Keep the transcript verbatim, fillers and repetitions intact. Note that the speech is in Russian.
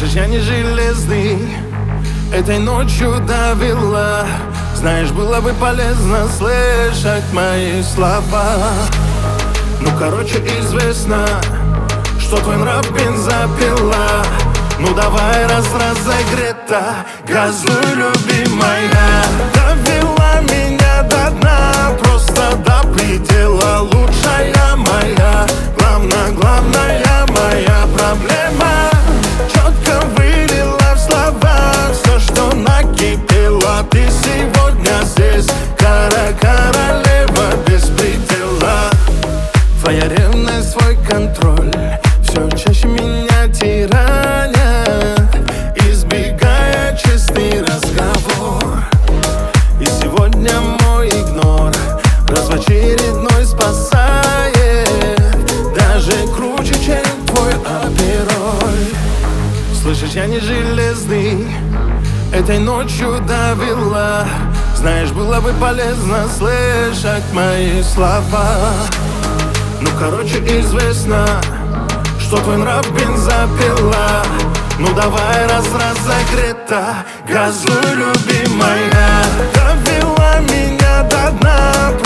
Слышишь, я не железный, этой ночью довела. Знаешь, было бы полезно слышать мои слова. Ну, короче, известно, что твой нрав бензопила. Ну давай, раз разогрета, газуй, любимая. Довела меня до дна, просто до предела. Лучшая моя, главная, главная моя проблема. Четко вылила в словах все, что накипело. Ты сегодня здесь, кара, королева без предела. Твоя ревность, свой контроль все чаще меня тиранят, избегая честный разговор. И сегодня мой игнор раз в очередной спасает, даже круче, чем твой апероль. Слышишь, я не железный, этой ночью довела. Знаешь, было бы полезно слышать мои слова. Ну, короче, известно, что твой нрав бензопила. Ну давай, раз разогрета, газуй, любимая. Довела меня до дна,